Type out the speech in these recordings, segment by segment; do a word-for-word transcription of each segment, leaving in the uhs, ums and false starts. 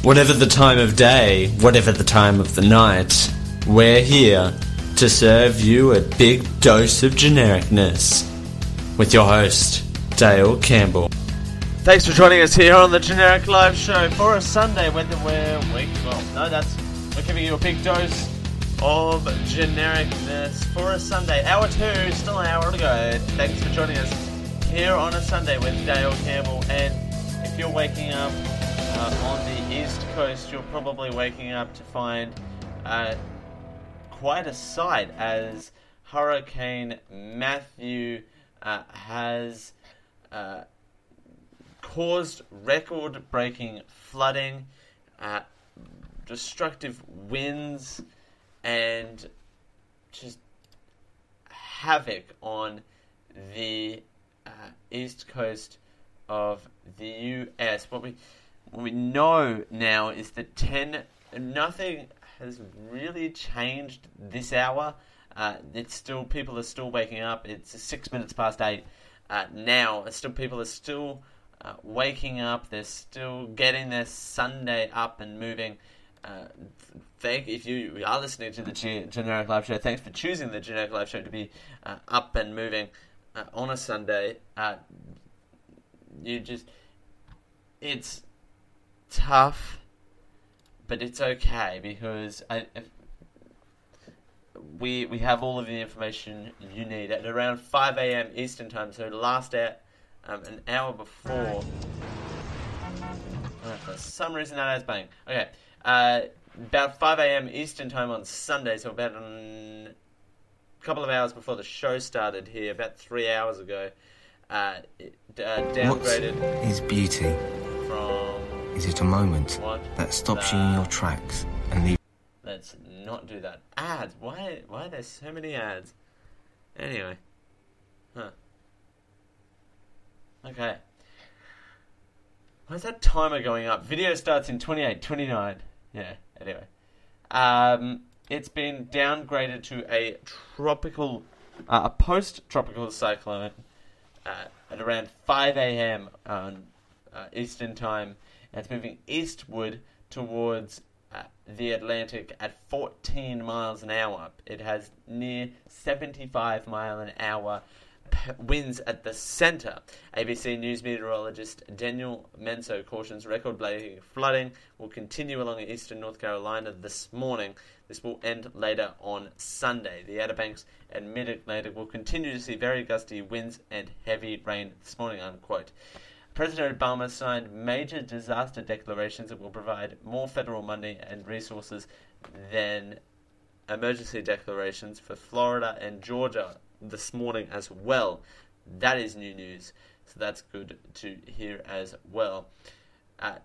Whatever the time of day, whatever the time of the night, we're here to serve you a big dose of genericness. With your host, Dale Campbell. Thanks for joining us here on the Generic Live Show for a Sunday when we're week. Well, no, that's we're giving you a big dose of genericness for a Sunday. Hour two, still an hour to go. Thanks for joining us here on a Sunday with Dale Campbell. And if you're waking up uh, on the East Coast, you're probably waking up to find uh, quite a sight as Hurricane Matthew uh, has uh, caused record-breaking flooding, uh, destructive winds, and just havoc on the uh, east coast of the U S. What we what we know now is that ten nothing has really changed this hour. Uh, it's still people are still waking up. It's six minutes past eight uh, now. It's still people are still uh, waking up. They're still getting their Sunday up and moving. Uh, thank if you are listening to the G- Generic Live Show. Thanks for choosing the Generic Live Show to be uh, up and moving uh, on a Sunday. Uh, you just it's tough, but it's okay because I, if we we have all of the information you need at around five a.m. Eastern Time. So last at um, an hour before. Uh, for some reason that has bang. Okay. Uh, about five a.m. Eastern Time on Sunday, so about a couple of hours before the show started here, about three hours ago, uh, it, uh, downgraded. What is beauty? From is it a moment what that stops the... you in your tracks and leaves? Let's not do that. Ads. Why? Why are there so many ads? Anyway, huh? Okay. Why is that timer going up? Video starts in twenty-eight, twenty-nine. Yeah, anyway. Um, it's been downgraded to a tropical, uh, a post-tropical cyclone uh, at around five a.m. on uh, Eastern Time. And it's moving eastward towards uh, the Atlantic at fourteen miles an hour. It has near seventy-five mile an hour winds at the center. A B C News meteorologist Daniel Menso cautions record-breaking flooding will continue along eastern North Carolina this morning. This will end later on Sunday. The Outer Banks and Mid-Atlantic will continue to see very gusty winds and heavy rain this morning, unquote. President Obama signed major disaster declarations that will provide more federal money and resources than emergency declarations for Florida and Georgia this morning as well. That is new news, so that's good to hear as well. Uh,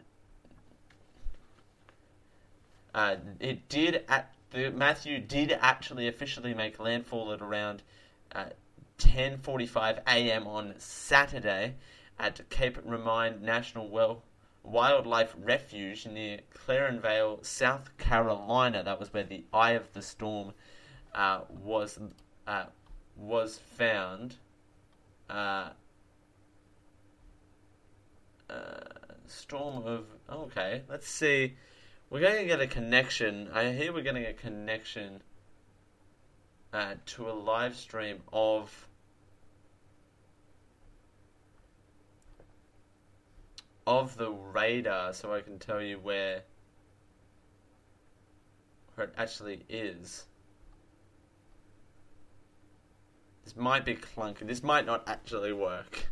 uh, it did at the Matthew did actually officially make landfall at around uh, ten forty-five a.m. on Saturday at Cape Remind National well, Wildlife Refuge near Clarenvale, South Carolina. That was where the eye of the storm uh, was. Uh, was found. Uh, uh, storm of... Okay, let's see. We're going to get a connection. I hear we're getting a connection uh, to a live stream of... of the radar, so I can tell you where... where it actually is. This might be clunky. This might not actually work.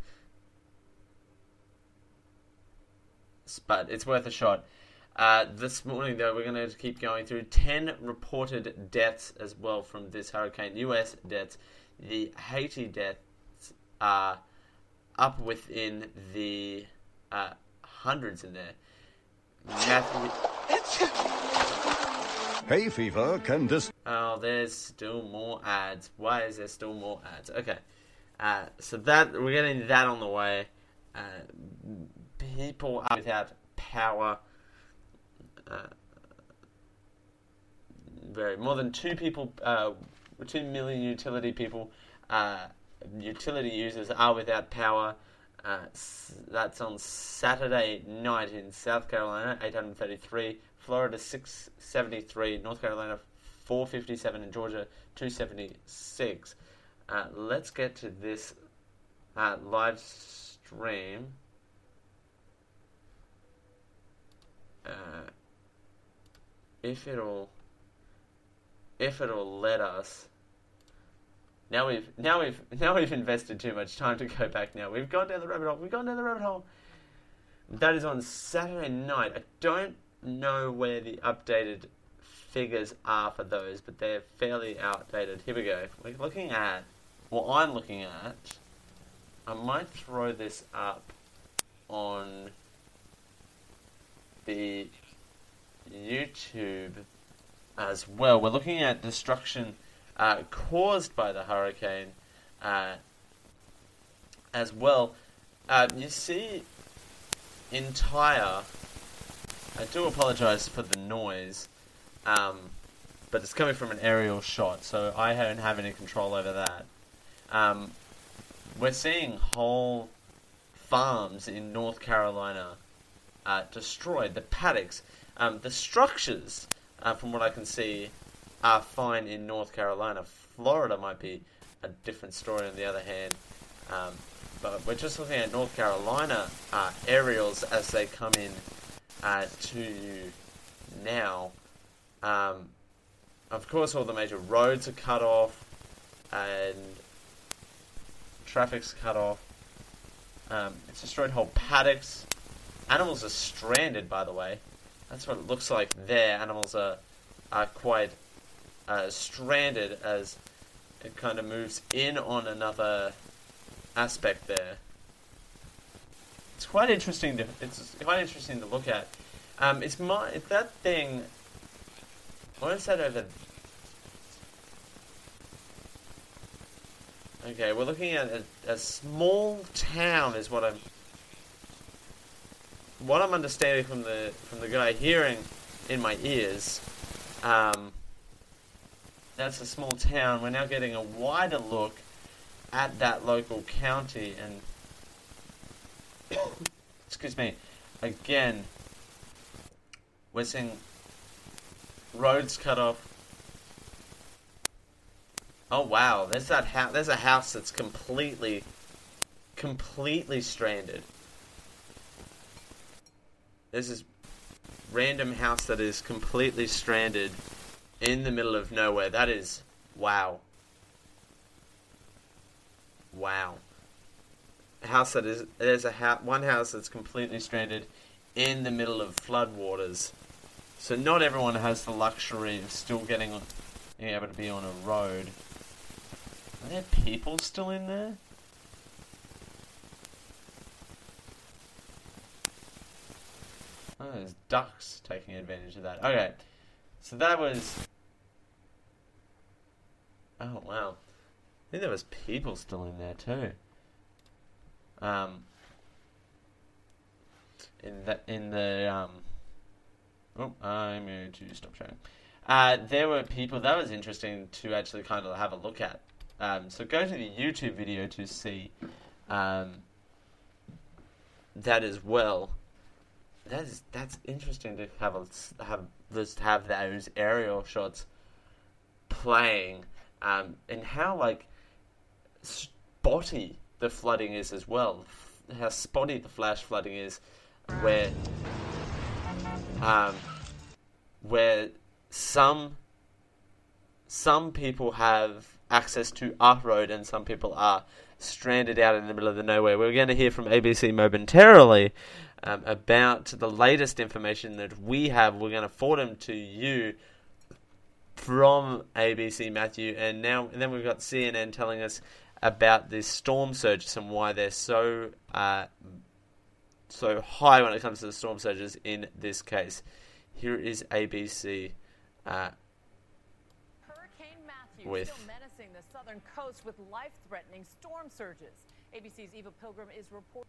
But it's worth a shot. Uh, this morning, though, we're going to keep going through ten reported deaths as well from this hurricane. U S deaths. The Haiti deaths are up within the uh, hundreds in there. Matthew... Hay fever can dis... Oh, there's still more ads. Why is there still more ads? Okay. Uh, so that we're getting that on the way. Uh, people are without power. Uh, very more than two people, uh, two million utility people, uh, utility users are without power. Uh, s- that's on Saturday night in South Carolina, eight hundred thirty-three. Florida, six seventy-three. North Carolina, four fifty-seven. And Georgia, two seventy-six. Uh, let's get to this uh, live stream. Uh, if it'll, if it'll let us. Now we've now we've now we've invested too much time to go back. Now we've gone down the rabbit hole. We've gone down the rabbit hole. That is on Saturday night. I don't know where the updated figures are for those, but they're fairly outdated. Here we go. We're looking at what I'm looking at. I might throw this up on the YouTube as well. We're looking at destruction uh, caused by the hurricane uh, as well. Uh, you see entire... I do apologise for the noise, um, but it's coming from an aerial shot, so I don't have any control over that. Um, we're seeing whole farms in North Carolina uh, destroyed. The paddocks, um, the structures, uh, from what I can see, are fine in North Carolina. Florida might be a different story on the other hand. Um, but we're just looking at North Carolina uh, aerials as they come in uh, to you now. Um, of course, all the major roads are cut off and traffic's cut off. Um, it's destroyed whole paddocks. Animals are stranded, by the way. That's what it looks like there. Animals are are quite uh, stranded as it kind of moves in on another aspect there. It's quite interesting to it's quite interesting to look at. Um, it's my it's that thing. What is that over? Okay, we're looking at a, a small town. Is what I'm what I'm understanding from the from the guy hearing in my ears. Um, that's a small town. We're now getting a wider look at that local county, and excuse me, again, we're seeing roads cut off. Oh wow, there's that house. There's a house that's completely, completely stranded. There's this random house that is completely stranded in the middle of nowhere. That is wow. Wow. A house that is there's a ha- one house that's completely stranded in the middle of floodwaters. So not everyone has the luxury of still getting on, being able to be on a road. Are there people still in there? Oh, there's ducks taking advantage of that. Okay, so that was... Oh, wow. I think there was people still in there, too. Um... In the... In the, um... Oh, I'm going to stop sharing. Uh, there were people... That was interesting to actually kind of have a look at. Um, so go to the YouTube video to see um, that as well. That is that's interesting to have a, have just have those aerial shots playing, um, and how like spotty the flooding is as well. How spotty the flash flooding is, where um, where some some people have access to our road and some people are stranded out in the middle of the nowhere. We're going to hear from A B C momentarily um, about the latest information that we have. We're going to forward them to you from A B C, Matthew, and now and then we've got C N N telling us about the storm surges and why they're so uh, so high when it comes to the storm surges in this case. Here is A B C uh, Hurricane Matthew with... still menacing the southern coast with life-threatening storm surges. A B C's Eva Pilgrim is reporting.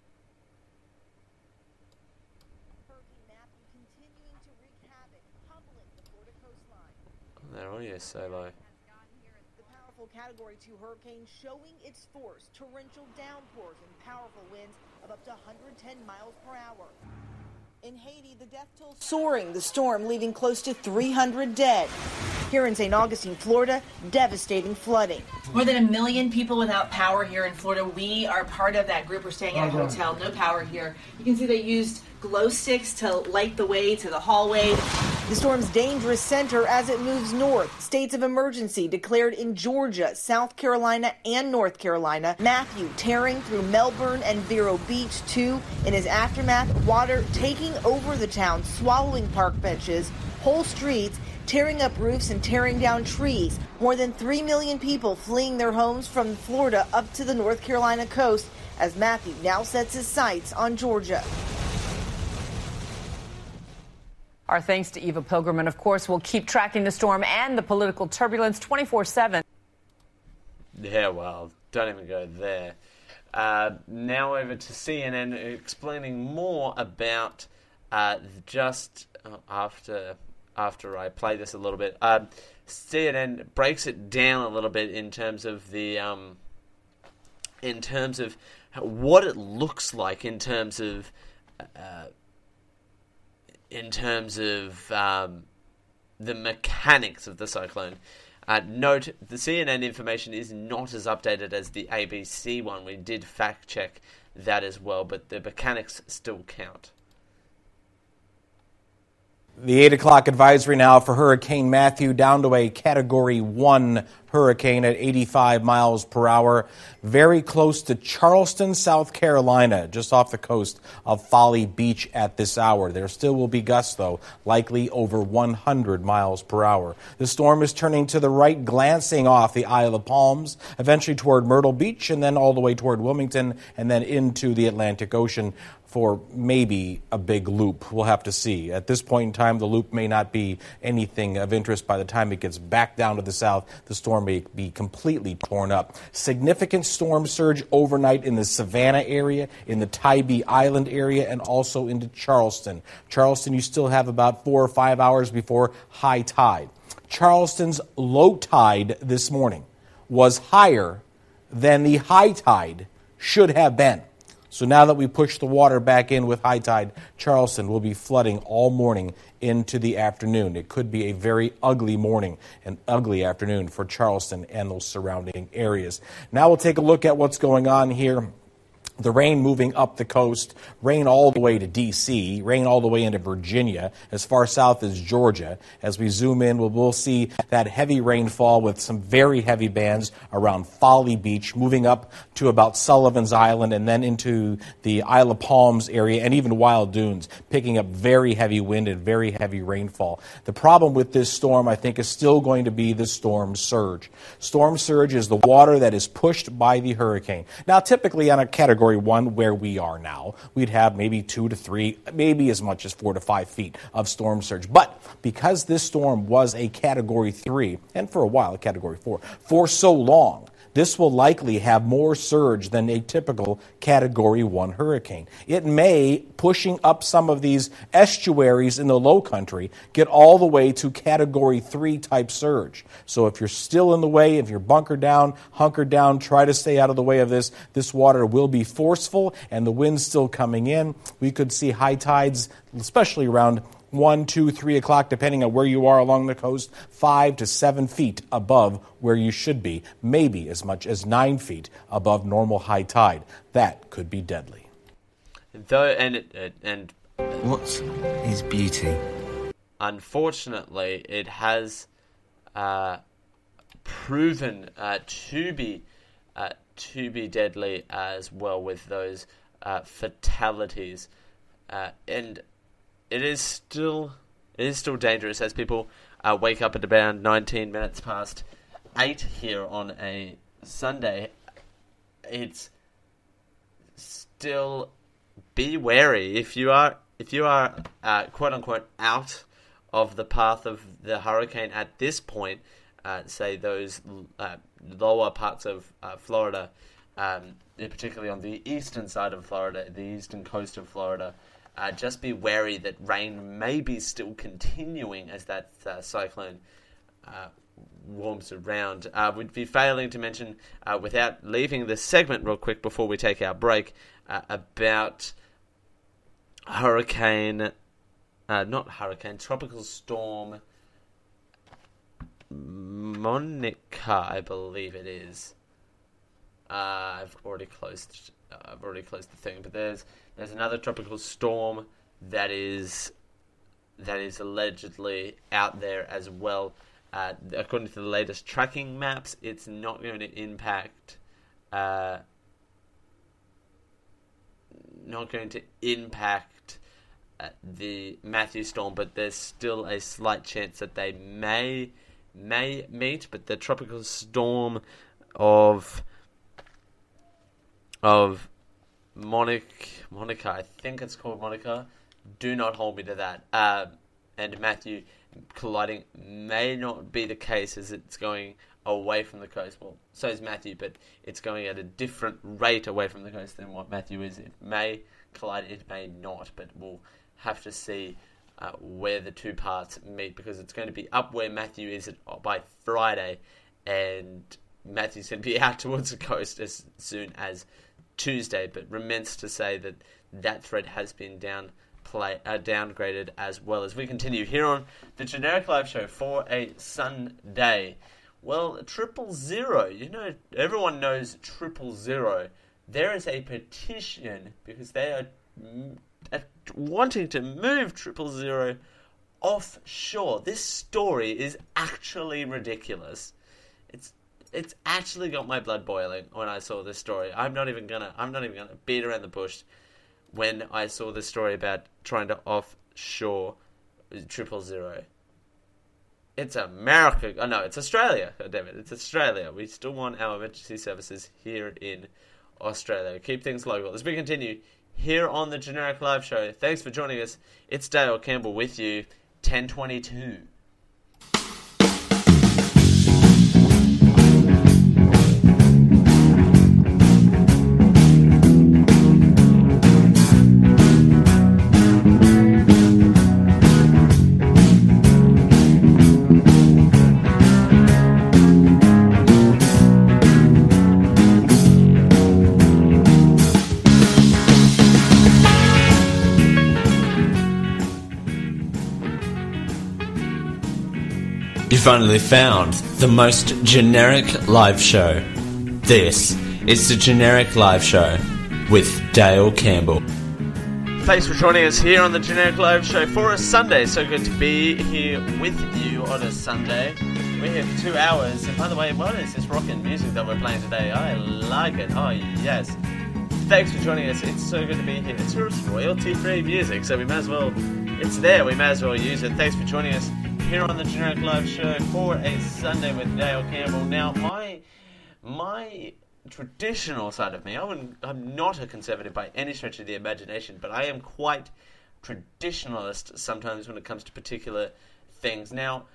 Hurricane Matthew continuing to wreak havoc, humbling the Florida coastline. Their audio is so low. The powerful powerful Category two hurricane showing its force, torrential downpours and powerful winds of up to one hundred ten miles per hour. In Haiti, the death toll soaring, the storm leaving close to three hundred dead. Here in Saint Augustine, Florida, devastating flooding. More than a million people without power here in Florida. We are part of that group. We're staying at a hotel, no power here. You can see they used glow sticks to light the way to the hallway. The storm's dangerous center as it moves north. States of emergency declared in Georgia, South Carolina, and North Carolina. Matthew tearing through Melbourne and Vero Beach, too. In his aftermath, water taking over the town, swallowing park benches, whole streets, tearing up roofs and tearing down trees. More than three million people fleeing their homes from Florida up to the North Carolina coast as Matthew now sets his sights on Georgia. Our thanks to Eva Pilgrim, and of course, we'll keep tracking the storm and the political turbulence twenty-four seven. Yeah, well, don't even go there. Uh, now over to C N N explaining more about uh, just uh, after after I play this a little bit. Uh, C N N breaks it down a little bit in terms of the um, in terms of what it looks like in terms of. Uh, in terms of um, the mechanics of the cyclone. Uh, note, the C N N information is not as updated as the A B C one. We did fact check that as well, but the mechanics still count. The eight o'clock advisory now for Hurricane Matthew, down to a Category one hurricane at eighty-five miles per hour, very close to Charleston, South Carolina, just off the coast of Folly Beach at this hour. There still will be gusts, though, likely over one hundred miles per hour. The storm is turning to the right, glancing off the Isle of Palms, eventually toward Myrtle Beach, and then all the way toward Wilmington, and then into the Atlantic Ocean for maybe a big loop. We'll have to see. At this point in time, the loop may not be anything of interest. By the time it gets back down to the south, the storm may be completely torn up. Significant storm surge overnight in the Savannah area, in the Tybee Island area, and also into Charleston. Charleston, you still have about four or five hours before high tide. Charleston's low tide this morning was higher than the high tide should have been. So now that we push the water back in with high tide, Charleston will be flooding all morning into the afternoon. It could be a very ugly morning, an ugly afternoon for Charleston and those surrounding areas. Now we'll take a look at what's going on here. The rain moving up the coast, rain all the way to D C, rain all the way into Virginia, as far south as Georgia. As we zoom in, we'll, we'll see that heavy rainfall with some very heavy bands around Folly Beach, moving up to about Sullivan's Island and then into the Isle of Palms area and even Wild Dunes, picking up very heavy wind and very heavy rainfall. The problem with this storm, I think, is still going to be the storm surge. Storm surge is the water that is pushed by the hurricane. Now, typically on a category one where we are now, we'd have maybe two to three, maybe as much as four to five feet of storm surge. But because this storm was a category three, and for a while a category four, for so long, this will likely have more surge than a typical Category one hurricane. It may, pushing up some of these estuaries in the low country, get all the way to Category three type surge. So if you're still in the way, if you're bunkered down, hunkered down, try to stay out of the way of this. This water will be forceful and the wind's still coming in. We could see high tides, especially around one, two, three o'clock, depending on where you are along the coast, five to seven feet above where you should be, maybe as much as nine feet above normal high tide. That could be deadly. Though, and it, and What is beauty? Unfortunately, it has uh, proven uh, to be uh, to be deadly as well, with those uh, fatalities, uh, and. It is still it is still dangerous as people uh, wake up at about nineteen minutes past eight here on a Sunday. It's still be wary if you are if you are uh, quote unquote out of the path of the hurricane at this point. Uh, say those uh, lower parts of uh, Florida, um, particularly on the eastern side of Florida, the eastern coast of Florida. Uh, just be wary that rain may be still continuing as that uh, cyclone uh, warms around. Uh, we'd be failing to mention, uh, without leaving the segment real quick before we take our break, uh, about hurricane, uh, not hurricane, tropical storm Monica, I believe it is. Uh, I've already closed. Uh, I've already closed the thing, but there's there's another tropical storm that is that is allegedly out there as well. Uh, according to the latest tracking maps, it's not going to impact. Uh, not going to impact uh, the Matthew storm, but there's still a slight chance that they may may meet. But the tropical storm of of Monica, Monica, I think it's called Monica. Do not hold me to that. Uh, and Matthew colliding may not be the case, as it's going away from the coast. Well, so is Matthew, but it's going at a different rate away from the coast than what Matthew is. It may collide, it may not, but we'll have to see uh, where the two parts meet, because it's going to be up where Matthew is at, by Friday, and Matthew's going to be out towards the coast as soon as Tuesday. But remains to say that that threat has been down play uh, downgraded as well. As we continue here on the Generic Live Show for a Sunday. Well, triple zero. You know, everyone knows triple zero. There is a petition because they are m- uh, wanting to move triple zero offshore. This story is actually ridiculous. It's it's actually got my blood boiling when I saw this story. I'm not even gonna I'm not even gonna beat around the bush when I saw this story about trying to offshore triple zero. It's America. Oh, no, it's Australia. God damn it. It's Australia. We still want our emergency services here in Australia. Keep things local. As we continue here on the Generic Live Show, thanks for joining us. It's Dale Campbell with you, ten twenty-two. You finally found the most generic live show. This is the Generic Live Show with Dale Campbell. Thanks for joining us here on the Generic Live Show for a Sunday. So good to be here with you on a Sunday. We're here for two hours. And by the way, what is this rockin' music that we're playing today? I like it. Oh, yes. Thanks for joining us. It's so good to be here. It's royalty-free music, so we might as well... It's there. We might as well use it. Thanks for joining us here on the Generic Live Show for a Sunday with Dale Campbell. Now, my my traditional side of me, I wouldn't, I'm not a conservative by any stretch of the imagination, but I am quite traditionalist sometimes when it comes to particular things. Now,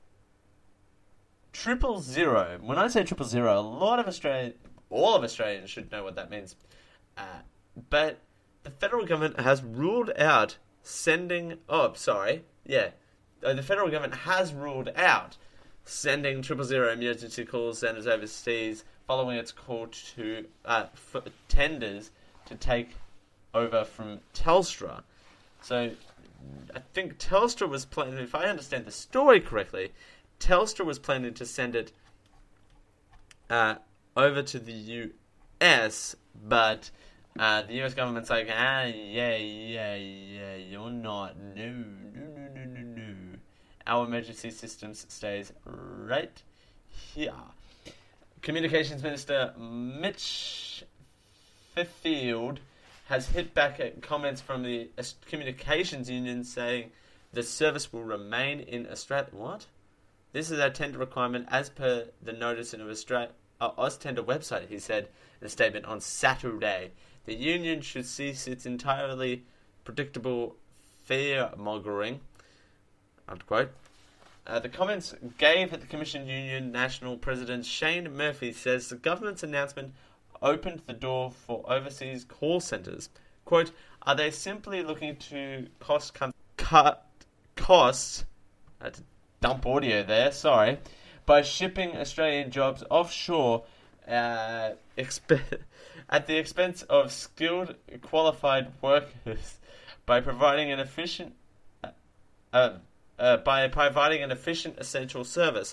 triple zero, when I say triple zero, a lot of Australians, all of Australians should know what that means. Uh, but the federal government has ruled out sending, oh, sorry, yeah, the federal government has ruled out sending triple zero emergency call centers overseas following its call to uh, for tenders to take over from Telstra. So I think Telstra was planning, if I understand the story correctly, Telstra was planning to send it uh, over to the U S, but uh, the U S government's like, ah, yeah, yeah, yeah, you're not, no, no, no, no, no, no. Our emergency systems stays right here. Communications Minister Mitch Fifield has hit back at comments from the Communications Union saying the service will remain in Australia. What? This is our tender requirement as per the notice in the Australia, uh, Austender website, he said in a statement on Saturday. The union should cease its entirely predictable fear-mongering. Unquote. Uh, the comments gave at the Commission Union National President Shane Murphy says the government's announcement opened the door for overseas call centres. Quote, are they simply looking to cost com- cut costs, uh, to dump audio there, sorry, by shipping Australian jobs offshore uh, exp- at the expense of skilled, qualified workers by providing an efficient uh, uh, uh, by providing an efficient essential service.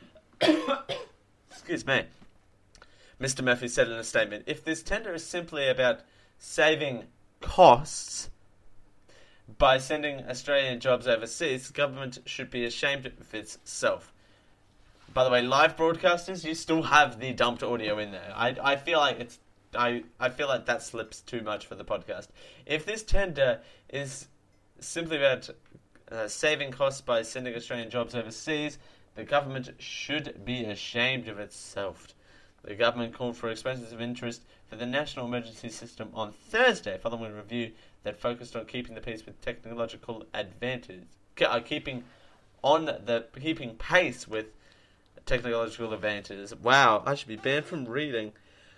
Excuse me. Mister Murphy said in a statement, if this tender is simply about saving costs by sending Australian jobs overseas, the government should be ashamed of itself. By the way, live broadcasters, you still have the dumped audio in there. I I feel like it's I, I feel like that slips too much for the podcast. If this tender is simply about uh, saving costs by sending Australian jobs overseas, the government should be ashamed of itself. The government called for expressions of interest for the National Emergency System on Thursday, following a review that focused on keeping the pace with technological advantage, uh, keeping on the keeping pace with technological advantages. Wow, I should be banned from reading.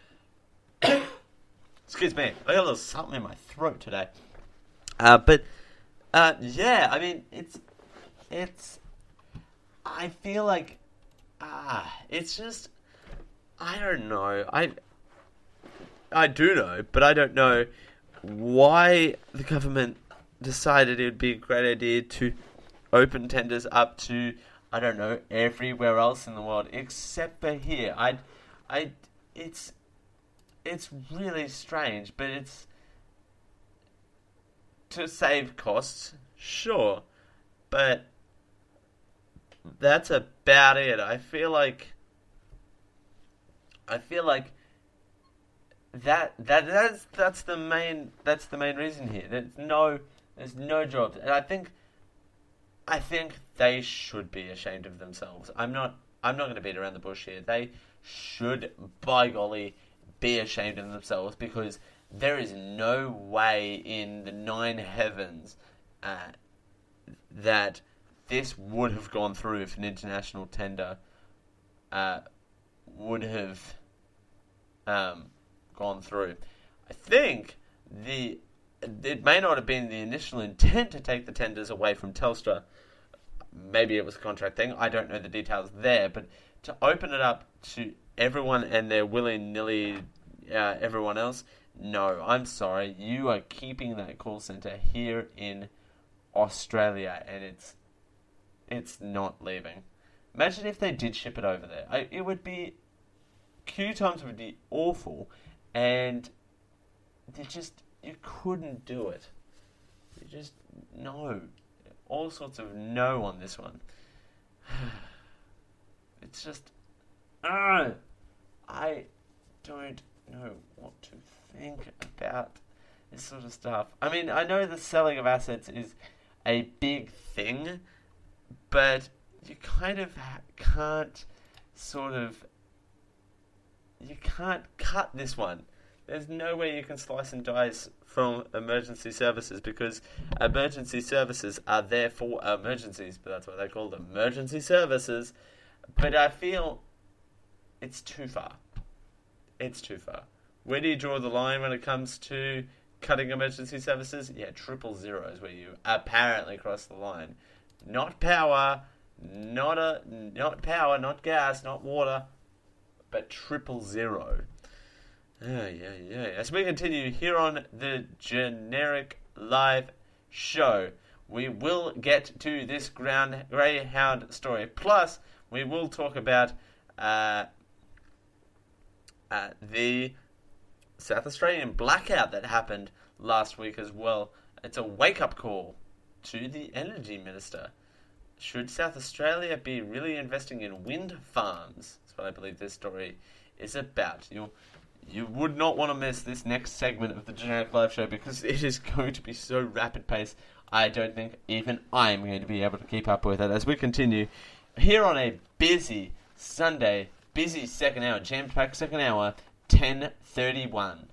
Excuse me, I got a little something in my throat today. Uh, but uh, yeah, I mean, it's it's. I feel like ah, it's just. I don't know. I I do know, but I don't know why the government decided it would be a great idea to open tenders up to, I don't know, everywhere else in the world except for here. I, I, it's, it's really strange, but it's to save costs, sure, but that's about it. I feel like. I feel like that that that's that's the main that's the main reason here. There's no there's no jobs, and I think I think they should be ashamed of themselves. I'm not I'm not going to beat around the bush here. They should, by golly, be ashamed of themselves, because there is no way in the nine heavens uh, that this would have gone through if an international tender uh, would have um, gone through. I think the it may not have been the initial intent to take the tenders away from Telstra. Maybe it was a contract thing. I don't know the details there, but to open it up to everyone and their willy-nilly uh, everyone else, no, I'm sorry. You are keeping that call center here in Australia, and it's it's not leaving. Imagine if they did ship it over there. I, it would be queue times would be awful, and they just you couldn't do it. You just no, all sorts of no on this one. It's just, uh, I don't know what to think about this sort of stuff. I mean, I know the selling of assets is a big thing, but you kind of can't sort of, you can't cut this one. There's no way you can slice and dice from emergency services, because emergency services are there for emergencies, but that's why they call them emergency services. But I feel it's too far. It's too far. Where do you draw the line when it comes to cutting emergency services? Yeah, triple zero is where you apparently cross the line. Not power, not a, not power, not gas, not water, but triple zero. Yeah, yeah, yeah. As we continue here on the Generic Live Show, we will get to this ground Greyhound story. Plus, we will talk about uh, uh, the South Australian blackout that happened last week as well. It's a wake-up call to the Energy Minister. Should South Australia be really investing in wind farms? That's what I believe this story is about. You'll You would not want to miss this next segment of the Generic Live Show, because it is going to be so rapid paced. I don't think even I'm going to be able to keep up with it as we continue here on a busy Sunday, busy second hour, jam-packed second hour, ten thirty-one.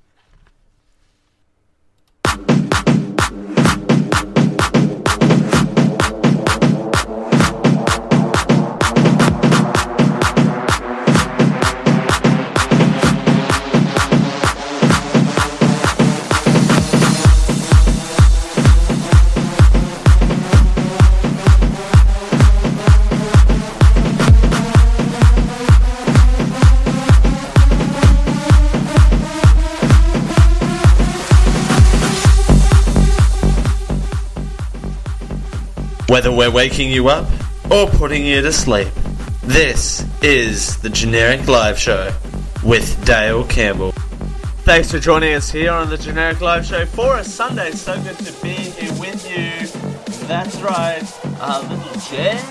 Whether we're waking you up or putting you to sleep, this is the Generic Live Show with Dale Campbell. Thanks for joining us here on the Generic Live Show for a Sunday. So good to be here with you. That's right, a little jam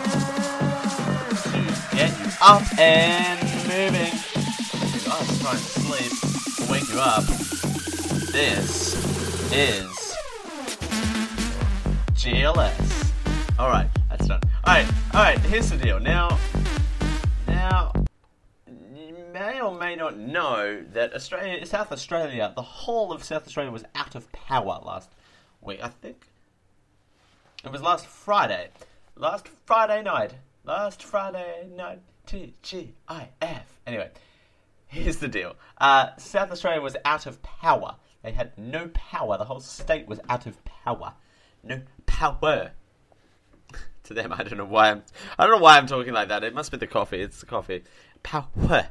to get you up and moving. If you guys trying to sleep or wake you up, this is G L S. Alright, that's done. Alright, alright, here's the deal. Now, now, you may or may not know that Australia, South Australia, the whole of South Australia was out of power last week. I think it was last Friday. Last Friday night. Last Friday night. T G I F. Anyway, here's the deal. Uh, South Australia was out of power. They had no power. The whole state was out of power. No power. To them, I don't know why I'm. I don't know why I'm talking like that. It must be the coffee. It's the coffee. Power.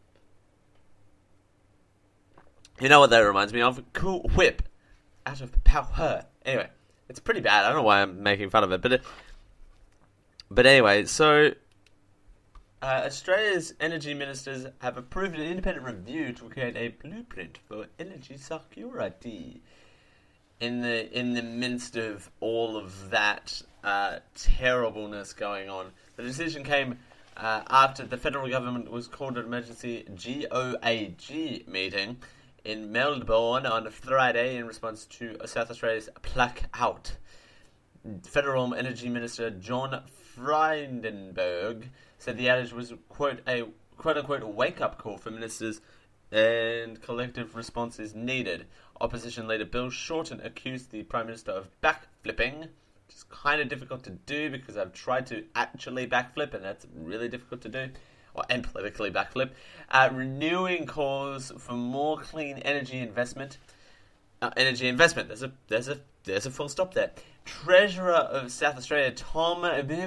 You know what that reminds me of? Cool Whip. Out of power. Anyway, it's pretty bad. I don't know why I'm making fun of it, but it, but anyway, so uh, Australia's energy ministers have approved an independent review to create a blueprint for energy security. In the in the midst of all of that uh, terribleness going on, the decision came uh, after the federal government was called an emergency G O A G meeting in Melbourne on Friday in response to South Australia's blackout. Federal Energy Minister John Frydenberg said the outage was, quote, a quote-unquote wake-up call for ministers and collective response is needed. Opposition leader Bill Shorten accused the Prime Minister of backflipping, which is kind of difficult to do because I've tried to actually backflip and that's really difficult to do, or and politically backflip. Uh, renewing calls for more clean energy investment. Uh, energy investment. There's a there's a there's a full stop there. Treasurer of South Australia Tom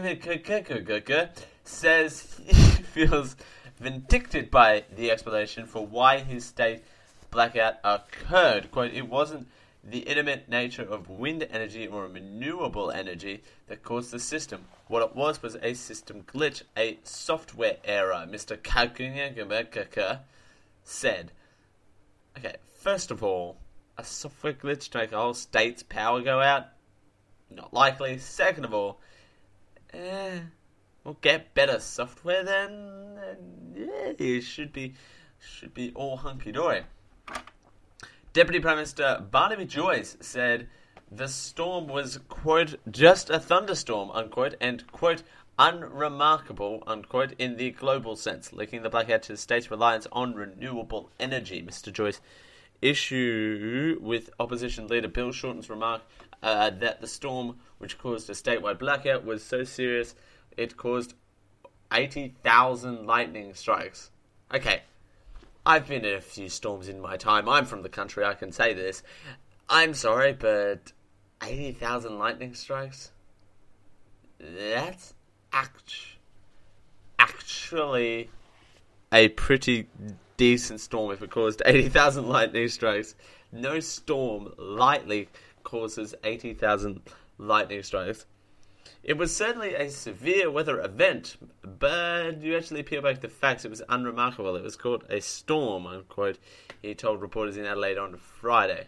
says he feels vindicted by the explanation for why his state blackout occurred. Quote, it wasn't the intermittent nature of wind energy or renewable energy that caused the system. What it was was a system glitch, a software error, Mister Kakungakaka said. Okay, first of all, a software glitch to make a whole state's power go out? Not likely. Second of all, eh, we'll get better software then, and yeah, it should be, should be all hunky-dory. Deputy Prime Minister Barnaby Joyce said the storm was, quote, just a thunderstorm, unquote, and, quote, unremarkable, unquote, in the global sense, linking the blackout to the state's reliance on renewable energy. Mister Joyce issue with opposition leader Bill Shorten's remark uh, that the storm, which caused a statewide blackout, was so serious it caused eighty thousand lightning strikes. Okay. I've been in a few storms in my time. I'm from the country, I can say this. I'm sorry, but eighty thousand lightning strikes? That's act- actually a pretty decent storm if it caused eighty thousand lightning strikes. No storm lightly causes eighty thousand lightning strikes. It was certainly a severe weather event, but you actually peel back the facts, it was unremarkable. It was called a storm, unquote, he told reporters in Adelaide on Friday.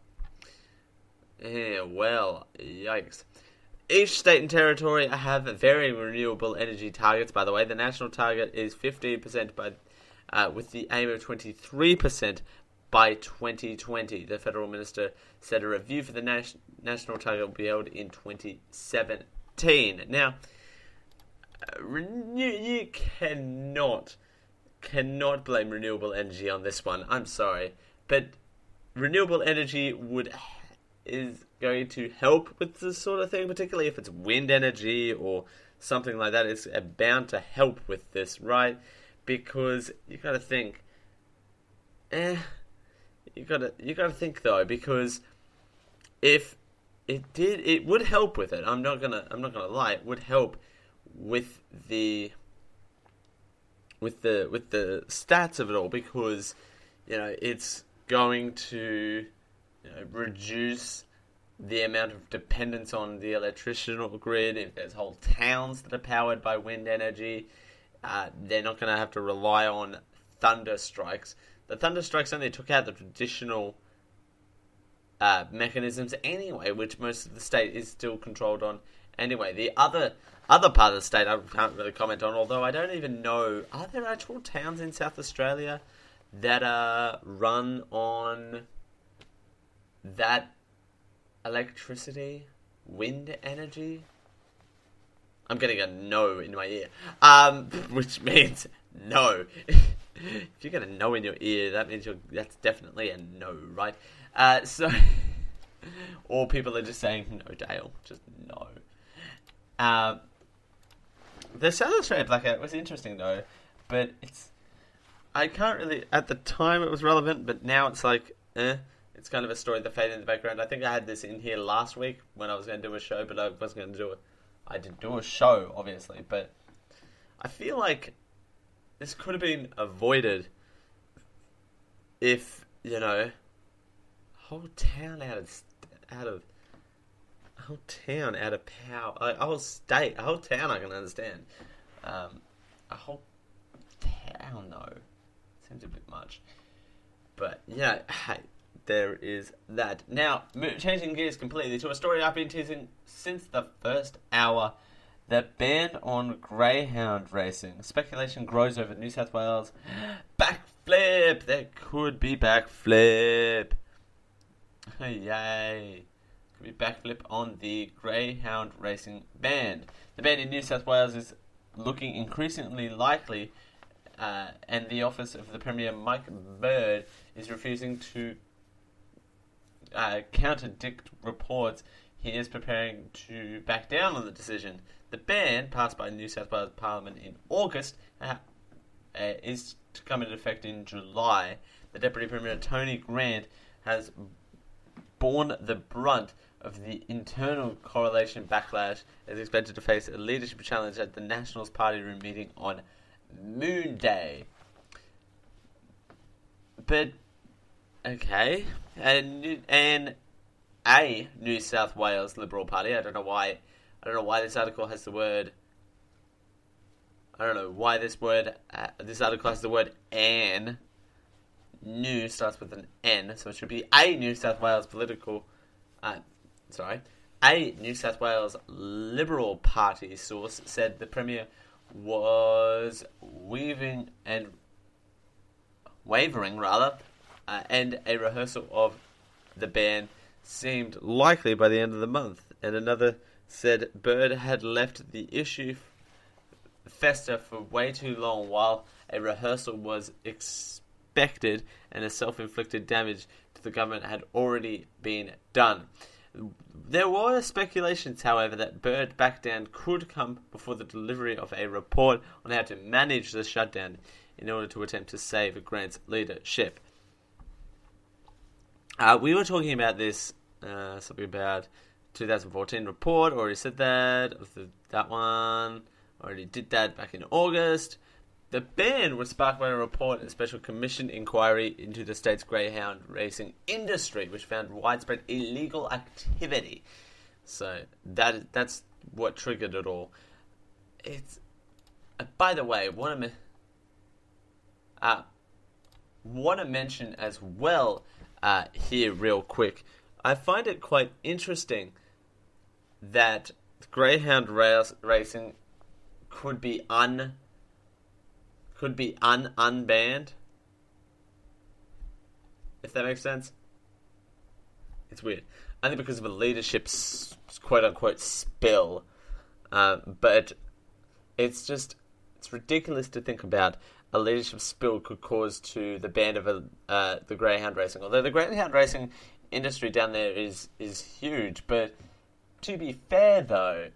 Yeah, well, yikes. Each state and territory have varying renewable energy targets, by the way. The national target is fifteen percent by, uh, with the aim of twenty-three percent by twenty twenty. The federal minister said a review for the nas- national target will be held in twenty seventeen. Now, you, you cannot, cannot blame renewable energy on this one. I'm sorry, but renewable energy would is going to help with this sort of thing, particularly if it's wind energy or something like that. It's bound to help with this, right? Because you got to think, eh, you got to you got to think though, because if It did. It would help with it. I'm not gonna. I'm not gonna lie. It would help with the with the with the stats of it all, because you know it's going to you know, reduce the amount of dependence on the electrical grid, if there's whole towns that are powered by wind energy, uh, they're not going to have to rely on thunder strikes. The thunder strikes only took out the traditional uh, mechanisms anyway, which most of the state is still controlled on anyway. The other other part of the state I can't really comment on, although I don't even know, are there actual towns in South Australia that are run on that electricity, wind energy? I'm getting a no in my ear, um, which means no. If you get a no in your ear, that means you're, that's definitely a no, right? Uh, so, or people are just saying no, Dale, just no. Um, the South Australia blackout was interesting though, but it's, I can't really, at the time it was relevant, but now it's like, eh. It's kind of a story that faded in the background. I think I had this in here last week when I was going to do a show, but I wasn't going to do it. I did do a show, obviously, but I feel like this could have been avoided if, you know, a whole town out of, out of, a whole town out of power, a whole state, a whole town I can understand. Um, a whole town, though, seems a bit much. But, yeah, hey. There is that. Now, changing gears completely to a story I've been teasing since the first hour. The ban on greyhound racing. Speculation grows over New South Wales. Backflip! There could be backflip. Yay. Could be backflip on the greyhound racing ban. The ban in New South Wales is looking increasingly likely, uh, and the office of the Premier, Mike Bird, is refusing to Uh, contradict reports. He is preparing to back down on the decision. The ban, passed by New South Wales Parliament in August, uh, uh, is to come into effect in July. The Deputy Premier, Tony Grant, has borne the brunt of the internal correlation backlash and is expected to face a leadership challenge at the Nationals Party room meeting on Moon Day. But okay, and and a New South Wales Liberal Party. I don't know why. I don't know why this article has the word. I don't know why this word. Uh, this article has the word "an." New starts with an N, so it should be a New South Wales political. Uh, sorry, a New South Wales Liberal Party source said the Premier was weaving and wavering rather. Uh, and a rehearsal of the ban seemed likely by the end of the month. And another said Bird had left the issue f- fester for way too long while a rehearsal was expected and a self-inflicted damage to the government had already been done. There were speculations, however, that Bird backdown could come before the delivery of a report on how to manage the shutdown in order to attempt to save Grant's leadership. Uh, we were talking about this, uh, something about twenty fourteen report, already said that, that one, already did that back in August. The ban was sparked by a report, a special commission inquiry into the state's greyhound racing industry, which found widespread illegal activity. So that that's what triggered it all. It's, uh, by the way, want to, uh, want to mention as well, Uh, here real quick. I find it quite interesting that greyhound race, racing could be un could be un unbanned. If that makes sense. It's weird. Only because of a leadership quote unquote spill. Uh, but it's just it's ridiculous to think about. A leadership spill could cause to the ban of a, uh, the greyhound racing. Although the greyhound racing industry down there is, is huge. But to be fair, though,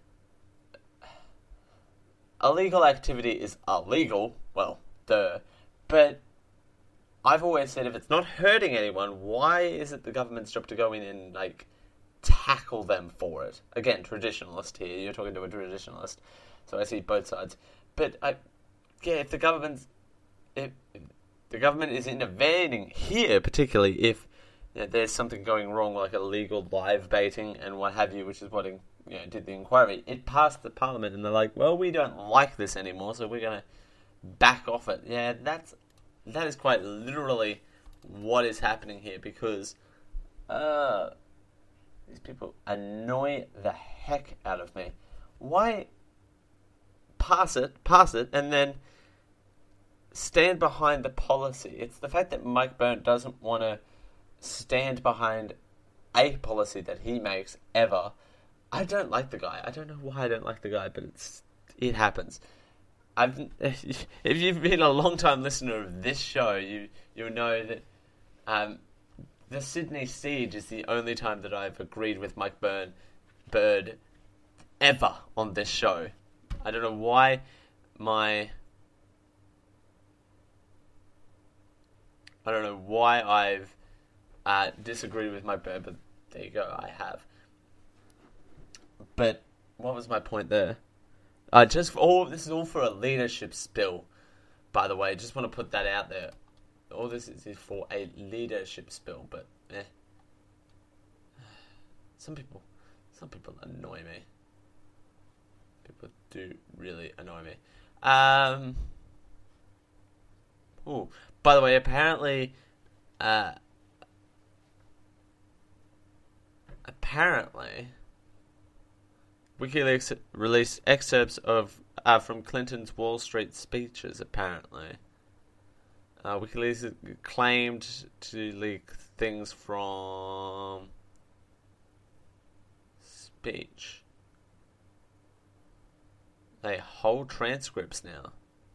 illegal activity is illegal. Well, duh. But I've always said if it's not hurting anyone, why is it the government's job to go in and, like, tackle them for it? Again, traditionalist here. You're talking to a traditionalist. So I see both sides. But, I, yeah, if the government's If the government is intervening here, particularly if you know, there's something going wrong, like illegal live baiting and what have you, which is what, you know, did the inquiry. It passed the parliament, and they're like, well, we don't like this anymore, so we're going to back off it. Yeah, that's that is quite literally what is happening here, because uh, these people annoy the heck out of me. Why pass it, pass it, and then stand behind the policy? It's the fact that Mike Byrne doesn't want to stand behind a policy that he makes ever. I don't like the guy. I don't know why I don't like the guy, but it's it happens. I've if you've been a long time listener of this show, you you'll know that um, the Sydney Siege is the only time that I've agreed with Mike Byrne, Bird ever on this show. I don't know why my I don't know why I've uh, disagreed with Mike Byrne, but there you go, I have. But what was my point there? Uh, just all this is all for a leadership spill, by the way. Just want to put that out there. All this is, is for a leadership spill, but eh. Some people, some people annoy me. People do really annoy me. Um. Oh, by the way, apparently, uh, apparently. WikiLeaks released excerpts of uh, from Clinton's Wall Street speeches, apparently. Uh, WikiLeaks claimed to leak things from speech. They hold transcripts now.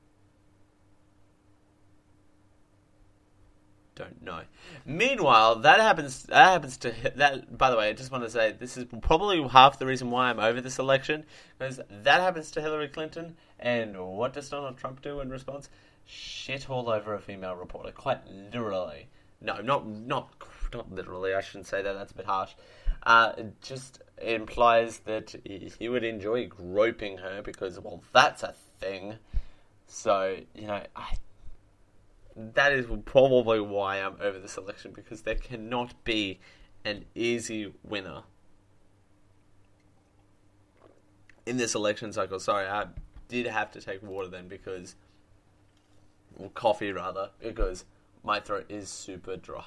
Don't know. Meanwhile, that happens. That happens to that. By the way, I just want to say this is probably half the reason why I'm over this election, because that happens to Hillary Clinton. And what does Donald Trump do in response? Shit all over a female reporter, quite literally. No, not not not literally. I shouldn't say that. That's a bit harsh. Uh, it just implies that he would enjoy groping her because, well, that's a thing. So you know, I. That is probably why I'm over this election, because there cannot be an easy winner in this election cycle. Sorry, I did have to take water then because, well, coffee rather, because my throat is super dry.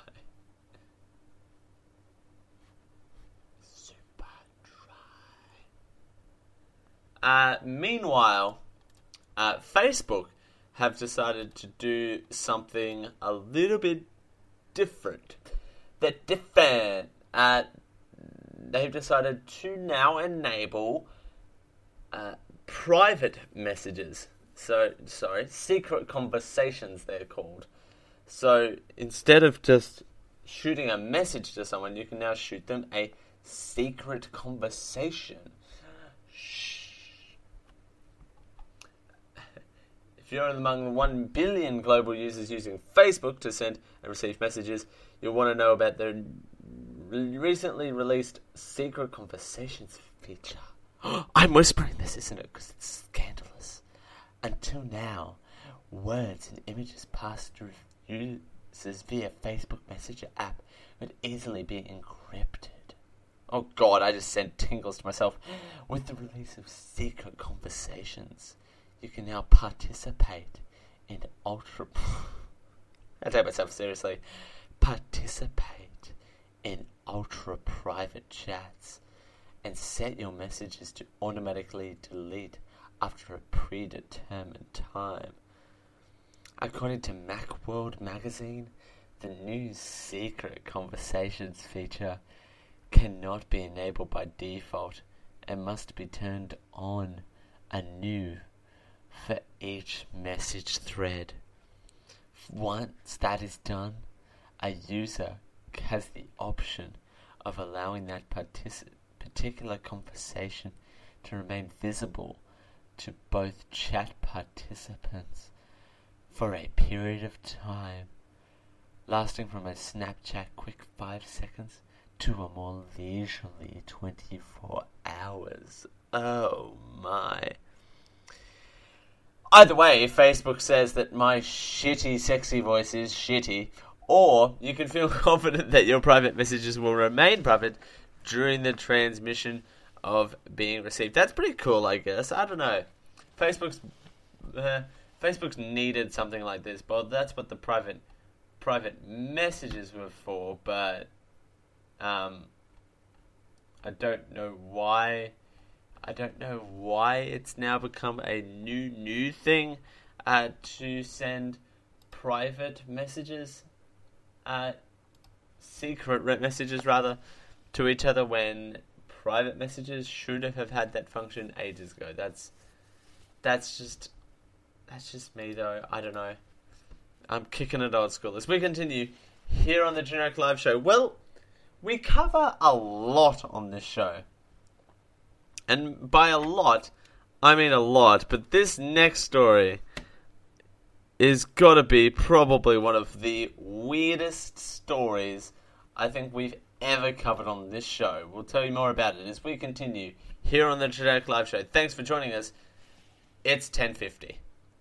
Super dry. Uh, meanwhile, uh, Facebook have decided to do something a little bit different. They're different. Uh, they've decided to now enable uh, private messages. So, sorry, secret conversations they're called. So, instead of just shooting a message to someone, you can now shoot them a secret conversation. If you're among the one billion global users using Facebook to send and receive messages, you'll want to know about their recently released secret conversations feature. I'm whispering this, isn't it? Because it's scandalous. Until now, words and images passed through users via Facebook Messenger app could easily be encrypted. Oh god, I just sent tingles to myself. With the release of secret conversations, you can now participate in ultra... I take myself seriously. Participate in ultra-private chats and set your messages to automatically delete after a predetermined time. According to Macworld magazine, the new secret conversations feature cannot be enabled by default and must be turned on anew for each message thread. Once that is done, a user has the option of allowing that partic- particular conversation to remain visible to both chat participants for a period of time, lasting from a Snapchat quick five seconds to a more leisurely twenty-four hours. Oh my. Either way, Facebook says that my shitty sexy voice is shitty, or you can feel confident that your private messages will remain private during the transmission of being received. That's pretty cool, I guess. I don't know. Facebook's uh, Facebook's needed something like this, but that's what the private private messages were for. But um, I don't know why. I don't know why it's now become a new new thing uh, to send private messages, uh, secret messages rather, to each other when private messages should have had that function ages ago. That's that's just that's just me though. I don't know. I'm kicking it old school. As we continue here on the Generic Live Show, well, we cover a lot on this show. And by a lot, I mean a lot. But this next story is got to be probably one of the weirdest stories I think we've ever covered on this show. We'll tell you more about it as we continue here on the Generic Live Show. Thanks for joining us. It's ten fifty.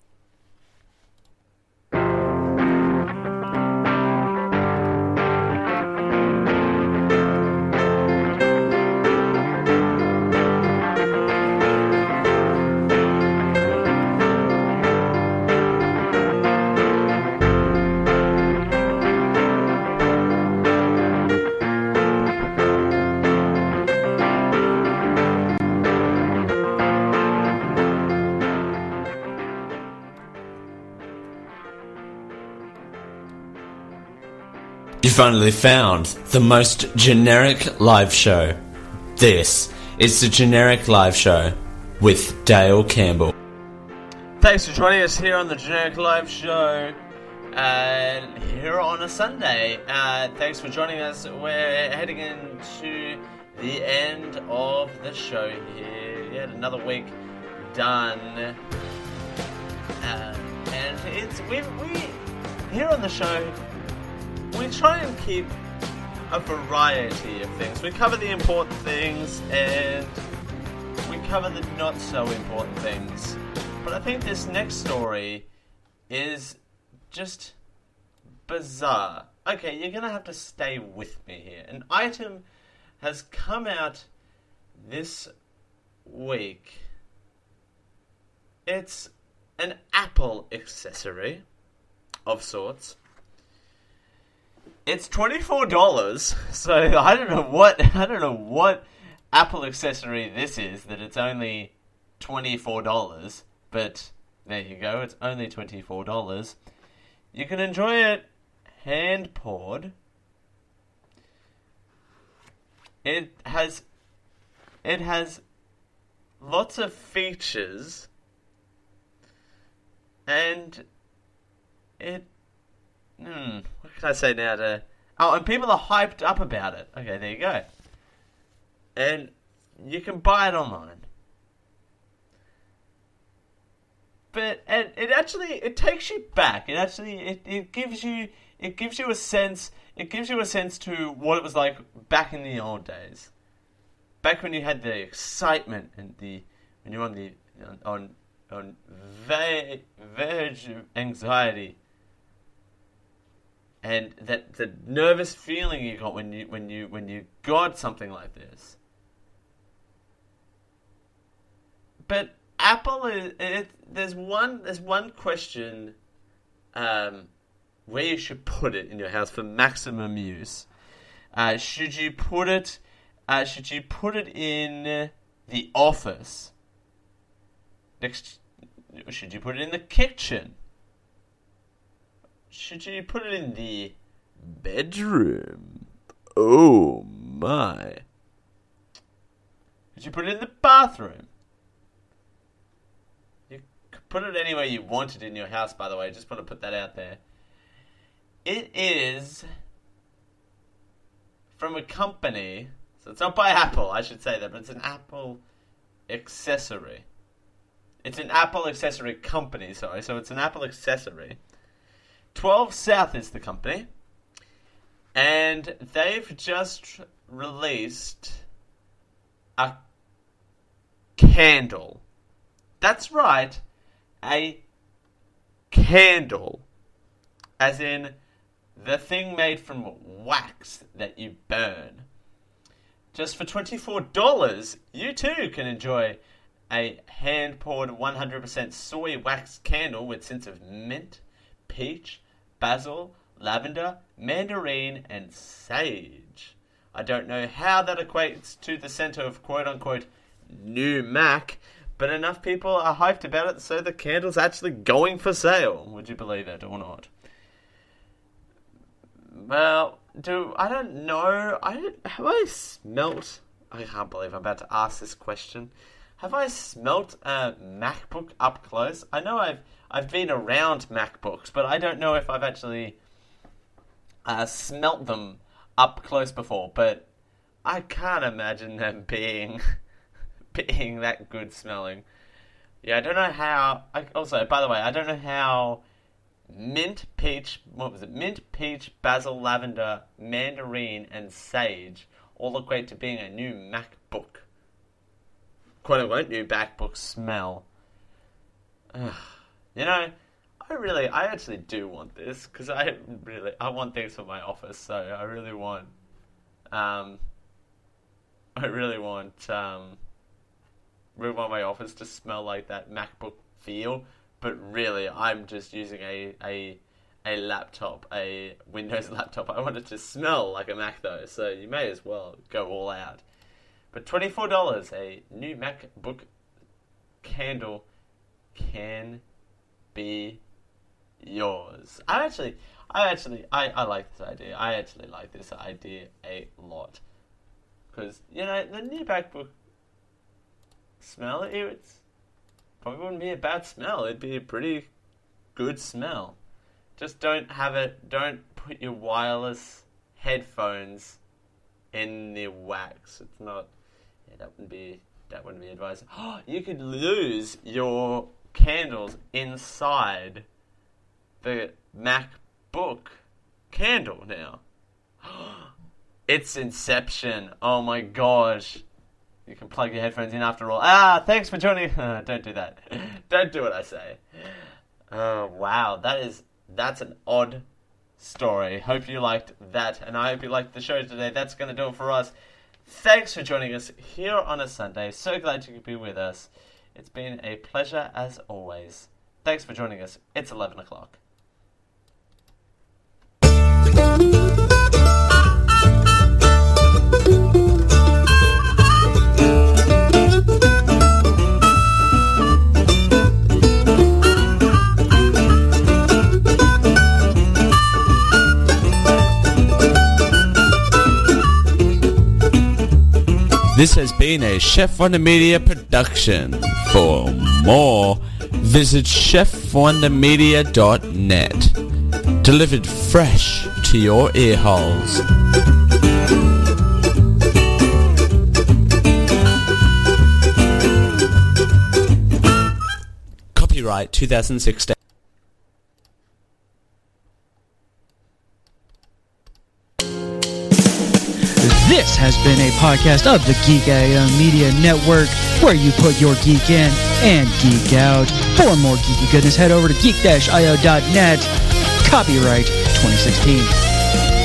You finally found the most generic live show. This is the Generic Live Show with Dale Campbell. Thanks for joining us here on the Generic Live Show, uh, here on a Sunday. Uh, thanks for joining us. We're heading into the end of the show here. Yet another week done. Uh, and it's we we here on the show, we try and keep a variety of things. We cover the important things and we cover the not so important things. But I think this next story is just bizarre. Okay, you're going to have to stay with me here. An item has come out this week. It's an Apple accessory of sorts. It's twenty-four dollars, so I don't know what I don't know what Apple accessory this is that it's only twenty-four dollars, but there you go, it's only twenty-four dollars. You can enjoy it hand poured. It has it has lots of features, and it Hmm, what can I say now to... Oh, and people are hyped up about it. Okay, there you go. And you can buy it online. But, and it actually, it takes you back. It actually, it, it gives you, it gives you a sense, it gives you a sense to what it was like back in the old days. Back when you had the excitement and the, when you were on the, on, on ve- verge of anxiety. And that the nervous feeling you got when you when you when you got something like this. But Apple is it, there's one there's one question um, where you should put it in your house for maximum use. Uh, should you put it uh, should you put it in the office? Next, should you put it in the kitchen? Should you put it in the bedroom? Oh my. Should you put it in the bathroom? You could put it anywhere you want it in your house, by the way. Just want to put that out there. It is from a company, so it's not by Apple, I should say that, but it's an Apple accessory. It's an Apple accessory company, sorry, so it's an Apple accessory. twelve South is the company, and they've just released a candle. That's right, a candle, as in the thing made from wax that you burn. Just for twenty-four dollars, you too can enjoy a hand-poured one hundred percent soy wax candle with scents of mint, peach, basil, lavender, mandarin, and sage. I don't know how that equates to the scent of quote-unquote new Mac, but enough people are hyped about it, so the candle's actually going for sale. Would you believe it or not? Well, do I don't know. I don't, have I smelt? I can't believe I'm about to ask this question. Have I smelt a MacBook up close? I know I've I've been around MacBooks, but I don't know if I've actually uh, smelt them up close before. But I can't imagine them being being that good smelling. Yeah, I don't know how. I, also, by the way, I don't know how mint, peach, what was it? Mint, peach, basil, lavender, mandarin, and sage all equate to being a new MacBook. Quote unquote new MacBook smell. Ugh. You know, I really, I actually do want this because I really, I want things for my office. So I really want, um, I really want, um, really want my office to smell like that MacBook feel. But really, I'm just using a, a a laptop, a Windows laptop. I want it to smell like a Mac though, so you may as well go all out. But twenty-four dollars, a new MacBook candle can be yours. I actually, I actually, I, I like this idea. I actually like this idea a lot. Because, you know, the new MacBook smell, it's probably wouldn't be a bad smell. It'd be a pretty good smell. Just don't have it, don't put your wireless headphones in the wax. It's not, yeah, that wouldn't be, that wouldn't be advised. Oh, you could lose your candles inside the MacBook candle now. It's Inception. Oh my gosh. You can plug your headphones in after all. Ah, thanks for joining. Uh, don't do that. Don't do what I say. Oh, wow. That is, that's an odd story. Hope you liked that, and I hope you liked the show today. That's going to do it for us. Thanks for joining us here on a Sunday. So glad you could be with us. It's been a pleasure as always. Thanks for joining us. It's eleven o'clock. This has been a Chef Wonder Media production. For more, visit chef wonder media dot net. Delivered fresh to your ear holes. Copyright twenty sixteen. This has been a podcast of the Geek I O Media Network, where you put your geek in and geek out. For more geeky goodness, head over to geek I O dot net. Copyright twenty sixteen.